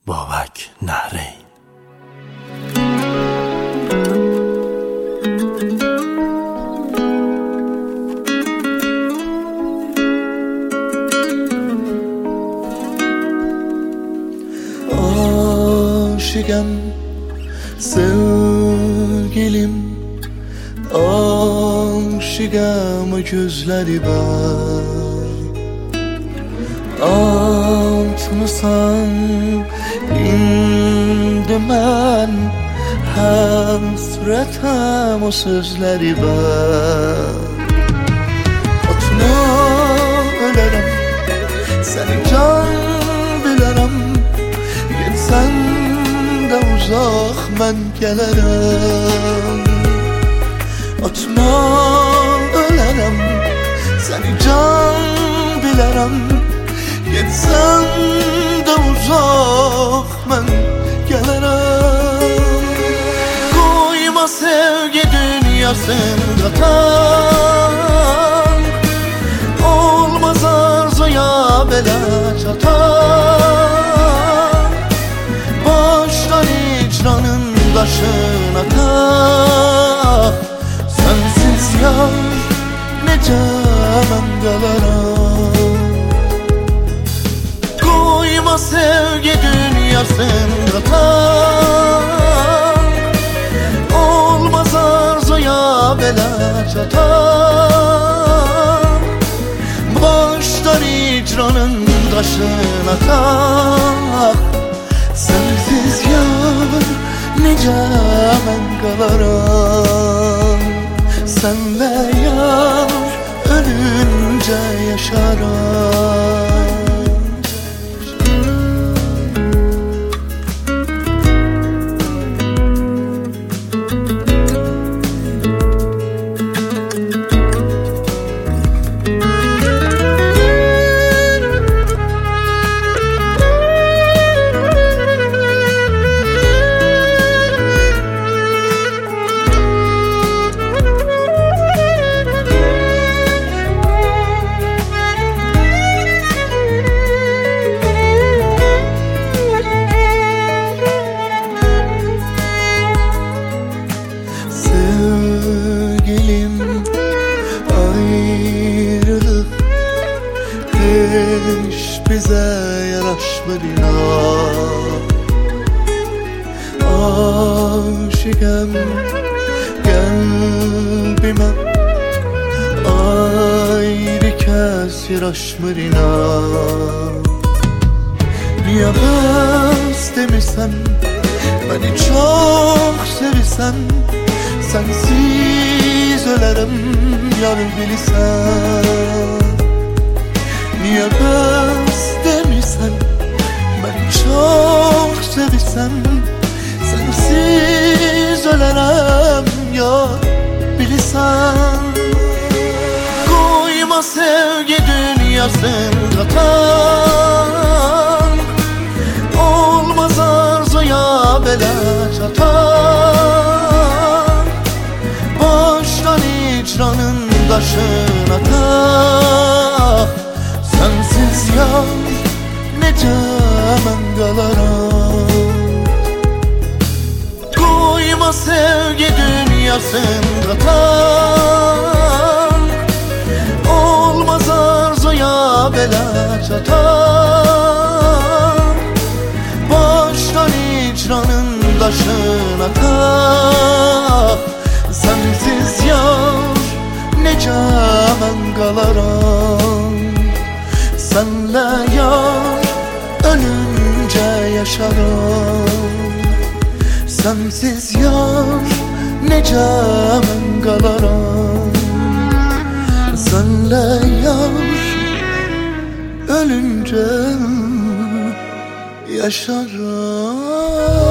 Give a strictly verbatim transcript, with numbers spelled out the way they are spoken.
بابک نهرین. Aşıkım sevgilim, aşıkım gözleri var. Atmısan indi mən həsrətəm o sözləri var. Atma ölərəm, səni can bilərəm. Gitsən də uzaq mən gələrəm. Atma ölərəm, səni can bilərəm. Gitsən də uzaq mən gələrəm. Qoyma sevgi dünyasında tan, olmaz arzuya belə çatan. Başdan icranın daşına tak, sensiz yar necə mən qalaram. Koyma sevgi dünyasında tan, olmaz arzuya belə çatan. Başdan icranın daşına tak, sensiz yar necə mən qalaram. Sənlə yar ölüncə yaşaram. Hiç bize yaraşmır inan. Aşıkım kalbime ayrı kez yaraşmır inan. Niye bez demirsen, beni çok sevirsen, sensiz ölerim yar bilirsen. Niye bez demirsen, beni çok sevirsen, sensiz ölerem ya bilirsen. Koyma sevgi dünyasında tan, olmaz arzuya belə çatan. Başdan icranın daşına tak, sensiz yar necə mən qalaram. Koyma sevgi dünyasında tan, olmaz arzuya belə çatan. Başdan icranın daşına tak, sensiz yar necə mən qalaram. Senle yar ölünce yaşarım. Sensiz yar necə mən qalaram. Senle yar ölünce yaşarım.